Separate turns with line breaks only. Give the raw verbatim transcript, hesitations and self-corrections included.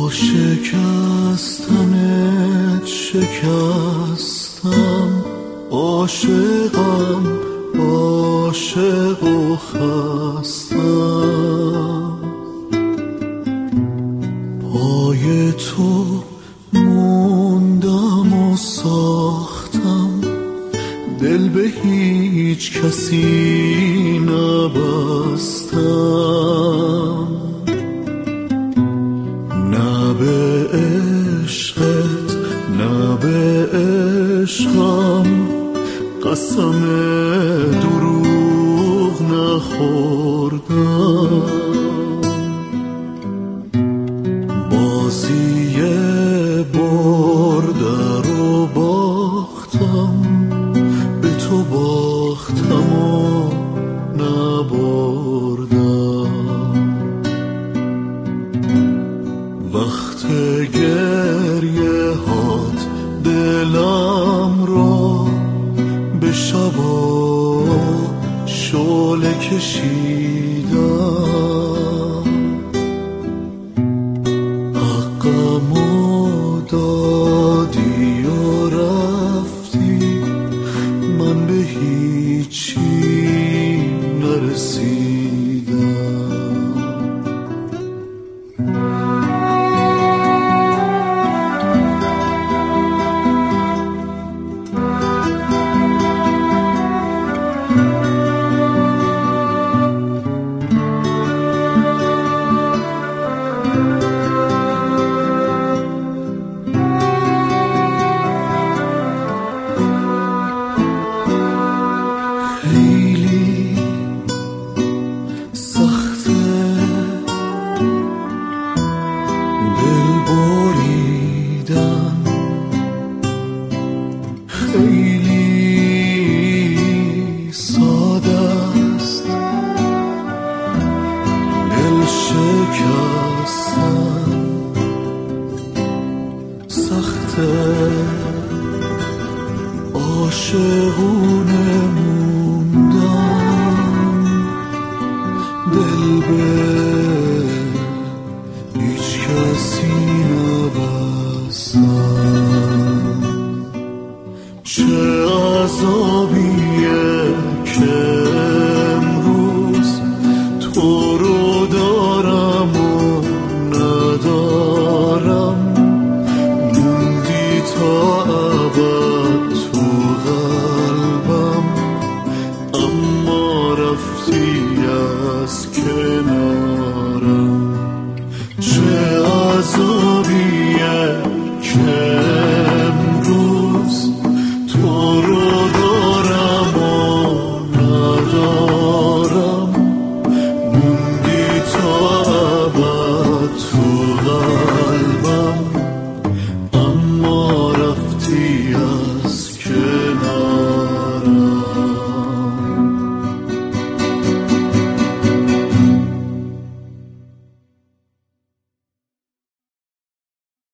شکستنت شکستم، عاشقم عاشق و خستم. پای تو موندم و ساختم، دل به هیچ کسی نبستم. نه به عشقت نه به عشقم، قسم دروغ نخوردم. بازی برده رو باختم، به تو باختم و نبردم. وقت گریه هات دلم را به شبا شعله کشیدم. حقمو دادی و رفتی، من به هیچی نرسیدم. خیلی سخته دل بریدن، خیلی ساده است دل شکستن. سخته عاشقونه موندن، دل به هیچ کسی نبستن. چه عذابیه که امروز تو رو دارم و ندارم، موندی تا ابد تو قلبم، اما رفتی از کنارم. چه عذابیه که امروز تو رو دارم و ندارم، موندی تا ابد تو قلبم.